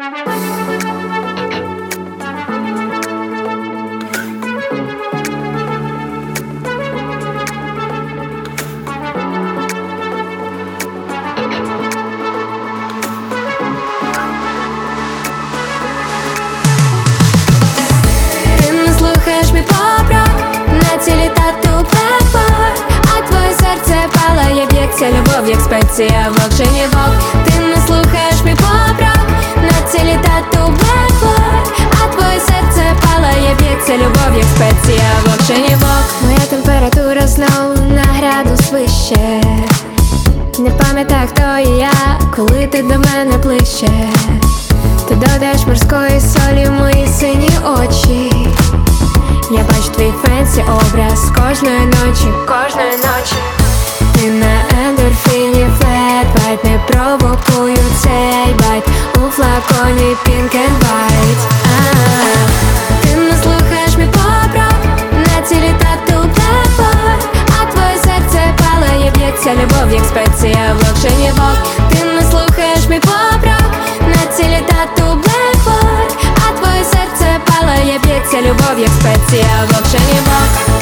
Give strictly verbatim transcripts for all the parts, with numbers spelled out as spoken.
Любов, як спеція в локшині вок. Ти не слухаєш мій поп-рок, на цілі тату Blackboard, а твоє серце палає, б'ється. Любов, як спеція в локшині вок. Моя температура знову на градус вище. Не пам'ятаю, хто і я, коли ти до мене ближче. Ти додаєш морської солі в мої сині очі. Я бачу твій фенсі образ кожної ночі, кожної ночі. Ти на ендорфіні флет байт, не провокую цей байт у флаконі Pink and White. Ти не слухаєш мій поп-рок, на цілі тату Blackboard, а твоє серце палає, б'ється. Любов, як спеція в локшині вок. Ти не слухаєш мій поп-рок, на цілі тату Blackboard, а твоє серце палає, б'ється. Любов, як спеція в локшині вок.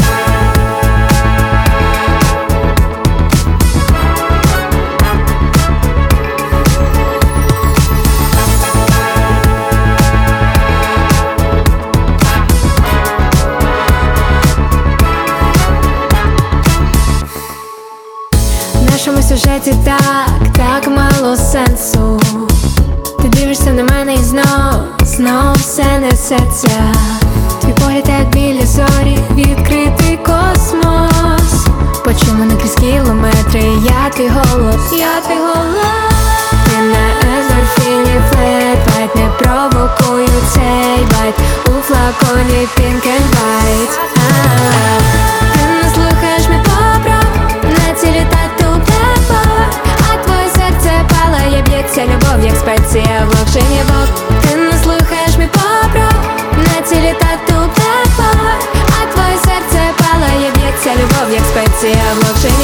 В нашому сюжеті так, так мало сенсу. Ти дивишся на мене і знов, знов все несеться. Твій погляд як білі зорі, відкритий космос. Почув мене крізь кілометри, я твій голос, я твій голос. Ти на ендорфіні флет байт, не провокую цей байт у флаконі Pink and White. Ти не слухаєш мій поп-рок, на цілі тату Blackboard, а твоє серце палає, б'ється. Любов, як спеція в локшині вок. Ти не слухаєш мій поп-рок, на цілі тату Blackboard, а твоє серце палає, б'ється. Любов, як спеція в локшині.